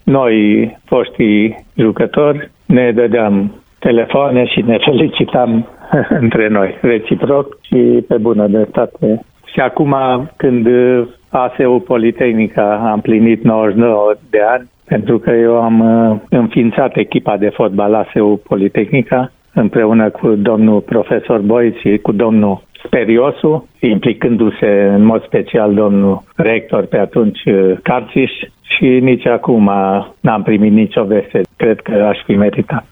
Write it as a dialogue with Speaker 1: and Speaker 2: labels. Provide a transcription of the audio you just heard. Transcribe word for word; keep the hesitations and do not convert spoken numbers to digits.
Speaker 1: noi, foștii jucători, ne dădeam telefoane și ne felicitam între noi, reciproc și pe bună dreptate. Și acum, când A S U Politehnica a împlinit nouăzeci și nouă de ani, pentru că eu am înființat echipa de fotbal A S U Politehnica, împreună cu domnul profesor Boiț și cu domnul Speriosu, implicându-se în mod special domnul rector pe atunci Carțiș, și nici acum n-am primit nicio veste. Cred că aș fi meritat.